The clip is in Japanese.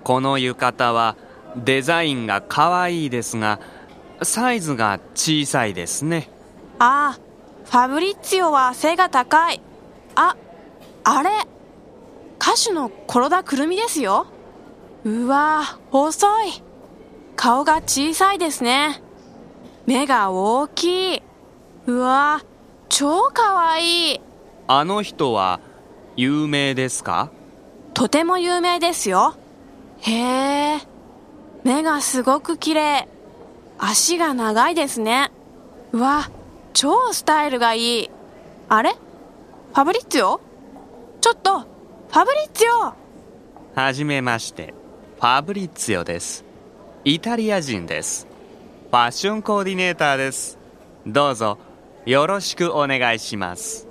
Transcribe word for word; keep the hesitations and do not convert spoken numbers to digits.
この浴衣はデザインがかわいいですが、サイズが小さいですね。 ああ、ファブリッツィオは背が高い。あ、あれ、歌手のコ田くるみですよ。うわ、細い。顔が小さいですね。目が大きい。うわ、超かわいい。 あの人は有名ですか？ とても有名ですよ。へえ、目がすごく綺麗。足が長いですね。うわ、超スタイルがいい。あれ？ファブリッツィオ？ちょっと、ファブリッツィオ！ はじめまして、ファブリッツィオです。イタリア人です。ファッションコーディネーターです。どうぞよろしくお願いします。